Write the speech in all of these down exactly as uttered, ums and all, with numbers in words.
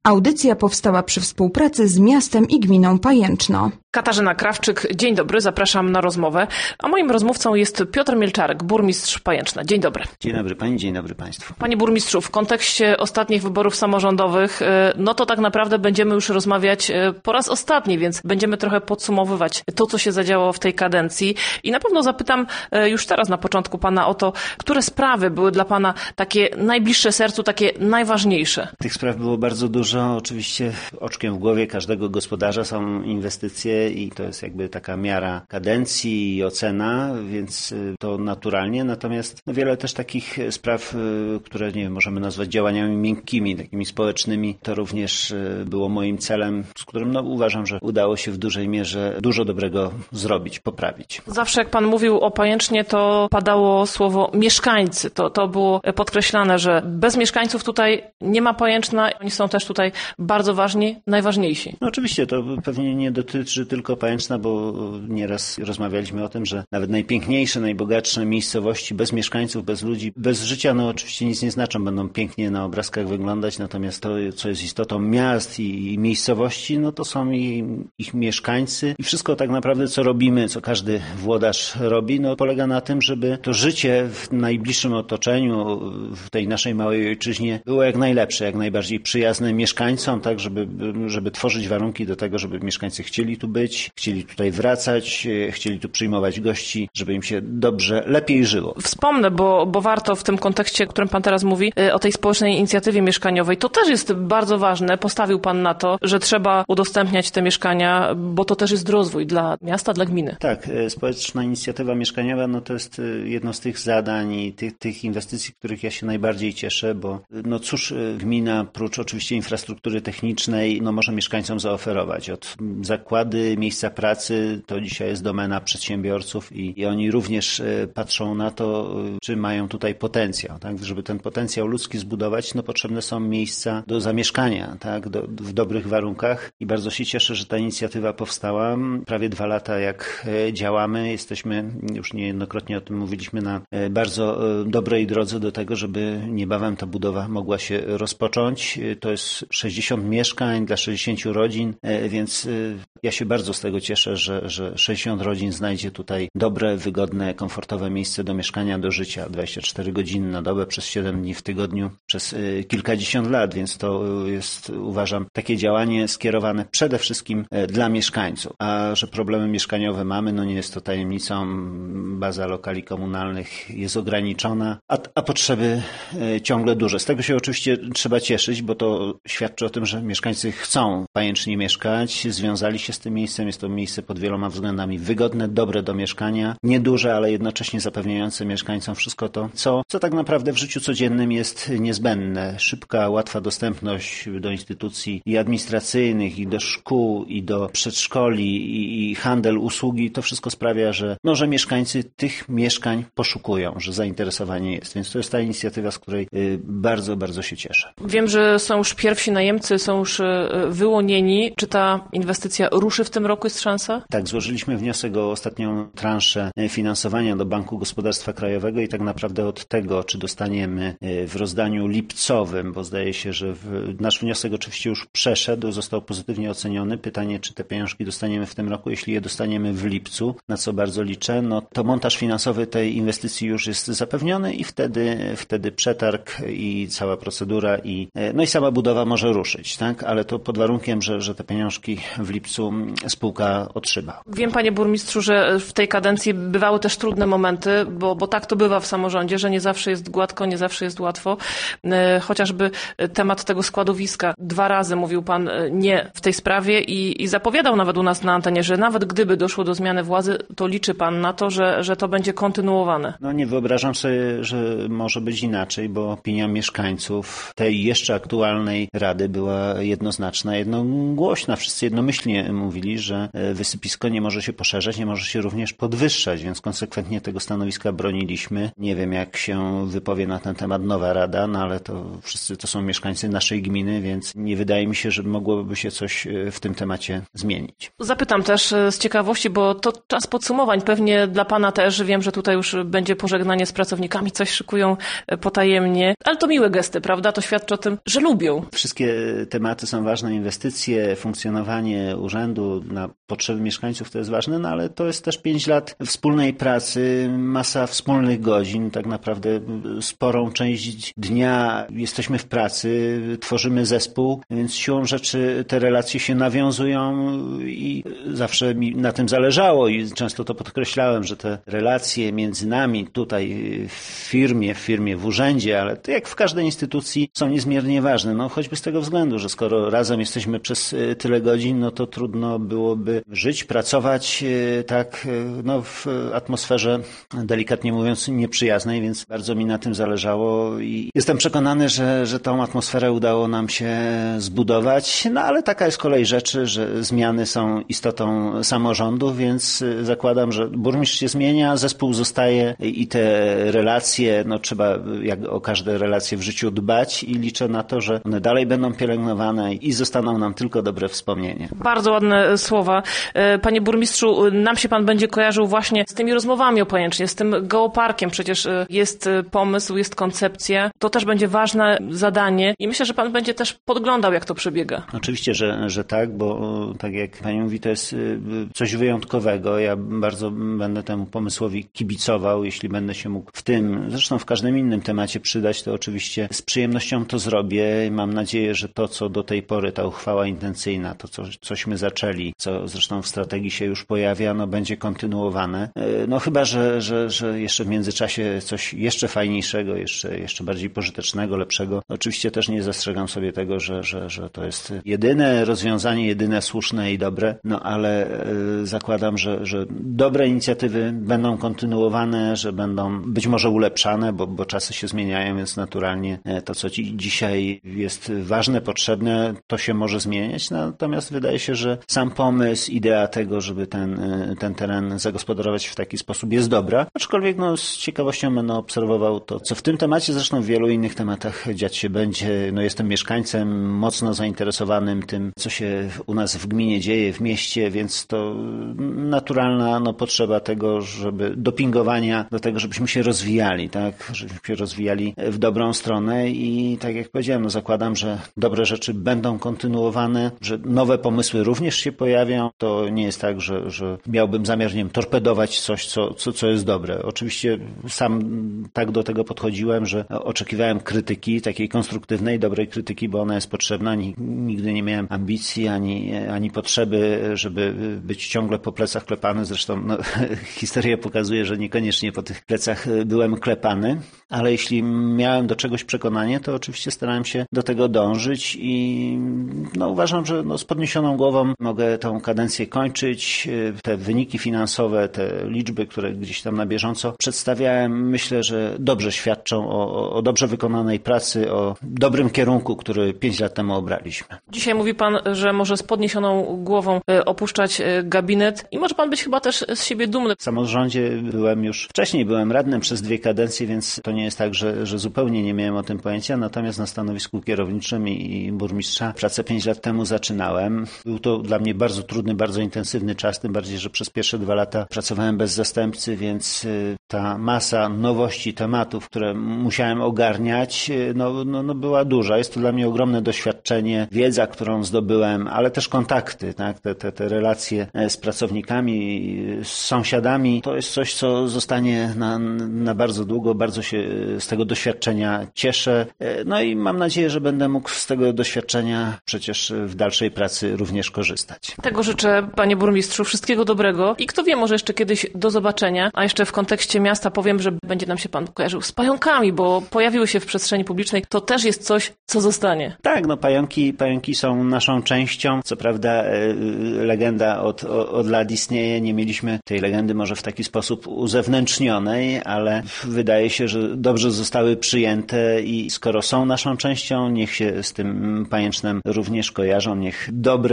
Audycja powstała przy współpracy z miastem i gminą Pajęczno. Katarzyna Krawczyk, dzień dobry, zapraszam na rozmowę. A moim rozmówcą jest Piotr Mielczarek, burmistrz Pajęczna. Dzień dobry. Dzień dobry pani, dzień dobry państwu. Panie burmistrzu, w kontekście ostatnich wyborów samorządowych, no to tak naprawdę będziemy już rozmawiać po raz ostatni, więc będziemy trochę podsumowywać to, co się zadziało w tej kadencji. I na pewno zapytam już teraz na początku pana o to, które sprawy były dla pana takie najbliższe sercu, takie najważniejsze? Tych spraw było bardzo dużo. Oczywiście oczkiem w głowie każdego gospodarza są inwestycje i to jest jakby taka miara kadencji i ocena, więc to naturalnie. Natomiast no wiele też takich spraw, które nie wiem, możemy nazwać działaniami miękkimi, takimi społecznymi, to również było moim celem, z którym no, uważam, że udało się w dużej mierze dużo dobrego zrobić, poprawić. Zawsze jak pan mówił o Pajęcznie, to padało słowo mieszkańcy. To, to było podkreślane, że bez mieszkańców tutaj nie ma Pajęczna. Oni są też tutaj bardzo ważni, najważniejsi. No oczywiście to pewnie nie dotyczy tylko Pajęczna, bo nieraz rozmawialiśmy o tym, że nawet najpiękniejsze, najbogatsze miejscowości bez mieszkańców, bez ludzi, bez życia, no oczywiście nic nie znaczą, będą pięknie na obrazkach wyglądać, natomiast to, co jest istotą miast i, i miejscowości, no to są i, ich mieszkańcy i wszystko tak naprawdę, co robimy, co każdy włodarz robi, no polega na tym, żeby to życie w najbliższym otoczeniu, w tej naszej małej ojczyźnie było jak najlepsze, jak najbardziej przyjazne mieszkańcom, tak, żeby, żeby tworzyć warunki do tego, żeby mieszkańcy chcieli tu być, chcieli tutaj wracać, chcieli tu przyjmować gości, żeby im się dobrze, lepiej żyło. Wspomnę, bo, bo warto w tym kontekście, o którym pan teraz mówi, o tej społecznej inicjatywie mieszkaniowej, to też jest bardzo ważne. Postawił pan na to, że trzeba udostępniać te mieszkania, bo to też jest rozwój dla miasta, dla gminy. Tak, społeczna inicjatywa mieszkaniowa, no to jest jedno z tych zadań i tych, tych inwestycji, których ja się najbardziej cieszę, bo no cóż gmina, prócz oczywiście infrastruktury technicznej, no może mieszkańcom zaoferować. Od zakłady, miejsca pracy, to dzisiaj jest domena przedsiębiorców i, i oni również patrzą na to, czy mają tutaj potencjał, tak? Żeby ten potencjał ludzki zbudować, no potrzebne są miejsca do zamieszkania, tak? Do, w dobrych warunkach i bardzo się cieszę, że ta inicjatywa powstała. Prawie dwa lata jak działamy, jesteśmy, już niejednokrotnie o tym mówiliśmy, na bardzo dobrej drodze do tego, żeby niebawem ta budowa mogła się rozpocząć. To jest sześćdziesiąt mieszkań dla sześćdziesięciu rodzin, więc ja się bardzo z tego cieszę, że, że sześćdziesiąt rodzin znajdzie tutaj dobre, wygodne, komfortowe miejsce do mieszkania, do życia. dwadzieścia cztery godziny na dobę, przez siedem dni w tygodniu, przez kilkadziesiąt lat, więc to jest, uważam, takie działanie skierowane przede wszystkim dla mieszkańców. A że problemy mieszkaniowe mamy, no nie jest to tajemnicą, baza lokali komunalnych jest ograniczona, a, a potrzeby ciągle duże. Z tego się oczywiście trzeba cieszyć, bo to świadczy o tym, że mieszkańcy chcą w Pajęcznie mieszkać, związali się z tym miejscem. Jest to miejsce pod wieloma względami wygodne, dobre do mieszkania, nieduże, ale jednocześnie zapewniające mieszkańcom wszystko to, co, co tak naprawdę w życiu codziennym jest niezbędne. Szybka, łatwa dostępność do instytucji i administracyjnych, i do szkół, i do przedszkoli, i, i handel, usługi, to wszystko sprawia, że, no, że mieszkańcy tych mieszkań poszukują, że zainteresowanie jest. Więc to jest ta inicjatywa, z której y, bardzo, bardzo się cieszę. Wiem, że są już pierwsi najemcy, są już wyłonieni. Czy ta inwestycja ruszy w tym roku? Jest szansa? Tak, złożyliśmy wniosek o ostatnią transzę finansowania do Banku Gospodarstwa Krajowego i tak naprawdę od tego, czy dostaniemy w rozdaniu lipcowym, bo zdaje się, że nasz wniosek oczywiście już przeszedł, został pozytywnie oceniony. Pytanie, czy te pieniążki dostaniemy w tym roku. Jeśli je dostaniemy w lipcu, na co bardzo liczę, no to montaż finansowy tej inwestycji już jest zapewniony i wtedy, wtedy przetarg i cała procedura i, no i sama budowa może ruszyć, tak? Ale to pod warunkiem, że, że te pieniążki w lipcu spółka otrzyma. Wiem, panie burmistrzu, że w tej kadencji bywały też trudne momenty, bo, bo tak to bywa w samorządzie, że nie zawsze jest gładko, nie zawsze jest łatwo. Chociażby temat tego składowiska. Dwa razy mówił pan nie w tej sprawie i, i zapowiadał nawet u nas na antenie, że nawet gdyby doszło do zmiany władzy, to liczy pan na to, że, że to będzie kontynuowane. No nie wyobrażam sobie, że może być inaczej, bo opinia mieszkańców tej jeszcze aktualnej Rady była jednoznaczna, jednogłośna. Wszyscy jednomyślnie mówili, że wysypisko nie może się poszerzać, nie może się również podwyższać, więc konsekwentnie tego stanowiska broniliśmy. Nie wiem, jak się wypowie na ten temat nowa rada, no ale to wszyscy to są mieszkańcy naszej gminy, więc nie wydaje mi się, że mogłoby się coś w tym temacie zmienić. Zapytam też z ciekawości, bo to czas podsumowań. Pewnie dla Pana też, wiem, że tutaj już będzie pożegnanie z pracownikami, coś szykują potajemnie, ale to miłe gesty, prawda? To świadczy o tym, że lubią. Wszystkie tematy są ważne, inwestycje, funkcjonowanie urzędu na potrzeby mieszkańców to jest ważne, no ale to jest też pięć lat wspólnej pracy, masa wspólnych godzin, tak naprawdę sporą część dnia jesteśmy w pracy, tworzymy zespół, więc siłą rzeczy te relacje się nawiązują i zawsze mi na tym zależało i często to podkreślałem, że te relacje między nami tutaj w firmie, w firmie, w urzędzie, ale to jak w każdej instytucji są niezmiernie ważne. No choćby z tego względu, że skoro razem jesteśmy przez tyle godzin, no to trudno byłoby żyć, pracować tak no, w atmosferze, delikatnie mówiąc, nieprzyjaznej, więc bardzo mi na tym zależało i jestem przekonany, że, że tą atmosferę udało nam się zbudować, no ale taka jest kolej rzeczy, że zmiany są istotą samorządu, więc zakładam, że burmistrz się zmienia, zespół zostaje i te relacje, no trzeba jak o każde relacje w życiu dbać i liczę na to, że one dalej będą pielęgnowane i zostaną nam tylko dobre wspomnienia. Bardzo ładne słowa. Panie burmistrzu, nam się Pan będzie kojarzył właśnie z tymi rozmowami o Pajęcznie, z tym geoparkiem. Przecież jest pomysł, jest koncepcja. To też będzie ważne zadanie i myślę, że Pan będzie też podglądał, jak to przebiega. Oczywiście, że, że tak, bo tak jak Pani mówi, to jest coś wyjątkowego. Ja bardzo będę temu pomysłowi kibicował, jeśli będę się mógł w tym, zresztą w każdym innym temacie przydać, to oczywiście z przyjemnością to zrobię. Mam nadzieję, że to, co do tej pory, ta uchwała intencyjna, to co, cośmy zaczęli, co zresztą w strategii się już pojawia, no będzie kontynuowane. No chyba, że, że, że jeszcze w międzyczasie coś jeszcze fajniejszego, jeszcze, jeszcze bardziej pożytecznego, lepszego. Oczywiście też nie zastrzegam sobie tego, że, że, że to jest jedyne rozwiązanie, jedyne słuszne i dobre, no ale y, zakładam, że, że dobre inicjatywy będą kontynuowane, że będą być może ulepszane, bo, bo czasy się zmieniają, więc naturalnie to, co ci dzisiaj jest ważne, potrzebne, to się może zmieniać, natomiast wydaje się, że sam pomysł, idea tego, żeby ten, ten teren zagospodarować w taki sposób jest dobra, aczkolwiek no, z ciekawością będę obserwował to, co w tym temacie, zresztą w wielu innych tematach dziać się będzie. No, jestem mieszkańcem mocno zainteresowanym tym, co się u nas w gminie dzieje, w mieście, więc to naturalna no, potrzeba tego, żeby dopingowania do tego, żebyśmy się rozwijali, tak, żebyśmy się rozwijali w dobrą stronę i tak jak powiedziałem, no, zakładam, że dobre rzeczy będą kontynuowane, że nowe pomysły również się pojawią. To nie jest tak, że, że miałbym zamiar, nie wiem, torpedować coś, co, co, co jest dobre. Oczywiście sam tak do tego podchodziłem, że oczekiwałem krytyki, takiej konstruktywnej, dobrej krytyki, bo ona jest potrzebna. Nigdy nie miałem ambicji ani, ani potrzeby, żeby być ciągle po plecach klepany. Zresztą no, historia pokazuje, że niekoniecznie po tych plecach byłem klepany, ale jeśli miałem do czegoś przekonanie, to oczywiście starałem się do tego dążyć i no, uważam, że no, z podniesioną głową mogę tą kadencję kończyć. Te wyniki finansowe, te liczby, które gdzieś tam na bieżąco przedstawiałem, myślę, że dobrze świadczą o, o dobrze wykonanej pracy, o dobrym kierunku, który pięć lat temu obraliśmy. Dzisiaj mówi Pan, że może z podniesioną głową opuszczać gabinet i może Pan być chyba też z siebie dumny. W samorządzie byłem już wcześniej, byłem radnym przez dwie kadencje, więc to nie jest tak, że, że zupełnie nie miałem o tym pojęcia, natomiast na stanowisku kierowniczym i, i burmistrza pracę pięć lat temu zaczynałem. Był to dla mnie bardzo trudny, bardzo intensywny czas, tym bardziej, że przez pierwsze dwa lata pracowałem bez zastępcy, więc ta masa nowości, tematów, które musiałem ogarniać, no, no, no była duża. Jest to dla mnie ogromne doświadczenie, wiedza, którą zdobyłem, ale też kontakty, tak? te, te, te relacje z pracownikami, z sąsiadami. To jest coś, co zostanie na, na bardzo długo. Bardzo się z tego doświadczenia cieszę. No i mam nadzieję, że będę mógł z tego doświadczenia przecież w dalszej pracy również korzystać. Tego życzę, panie burmistrzu, wszystkiego dobrego i kto wie, może jeszcze kiedyś do zobaczenia. A jeszcze w kontekście miasta powiem, że będzie nam się pan kojarzył z pająkami, bo pojawiły się w przestrzeni publicznej. To też jest coś, co zostanie. Tak, no pająki, pająki są naszą częścią. Co prawda legenda od, od lat istnieje. Nie mieliśmy tej legendy może w taki sposób uzewnętrznionej, ale wydaje się, że dobrze zostały przyjęte i skoro są naszą częścią, niech się z tym pajęcznem również kojarzą. Niech dobre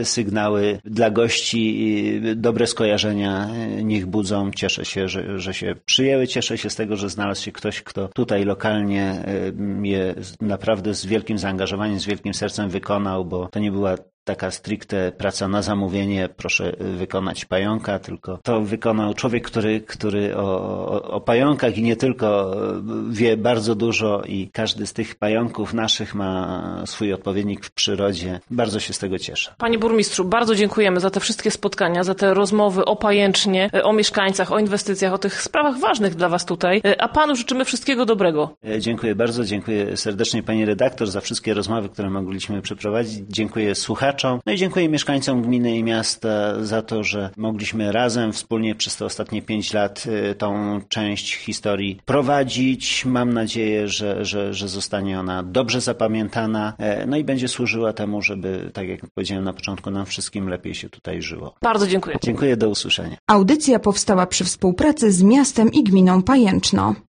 sygnały dla gości, dobre skojarzenia niech budzą. Cieszę się, że, że się przyjęły. Cieszę się z tego, że znalazł się ktoś, kto tutaj lokalnie je naprawdę z wielkim zaangażowaniem, z wielkim sercem wykonał, bo to nie była taka stricte praca na zamówienie, proszę wykonać pająka, tylko to wykonał człowiek, który, który o, o, o pająkach i nie tylko wie bardzo dużo i każdy z tych pająków naszych ma swój odpowiednik w przyrodzie. Bardzo się z tego cieszę. Panie burmistrzu, bardzo dziękujemy za te wszystkie spotkania, za te rozmowy o Pajęcznie, o mieszkańcach, o inwestycjach, o tych sprawach ważnych dla Was tutaj, a Panu życzymy wszystkiego dobrego. Dziękuję bardzo, dziękuję serdecznie Pani redaktor za wszystkie rozmowy, które mogliśmy przeprowadzić. Dziękuję słuchaczom. No i dziękuję mieszkańcom gminy i miasta za to, że mogliśmy razem wspólnie przez te ostatnie pięć lat tą część historii prowadzić. Mam nadzieję, że, że, że zostanie ona dobrze zapamiętana, no i będzie służyła temu, żeby, tak jak powiedziałem na początku, nam wszystkim lepiej się tutaj żyło. Bardzo dziękuję. Dziękuję, do usłyszenia. Audycja powstała przy współpracy z miastem i gminą Pajęczno.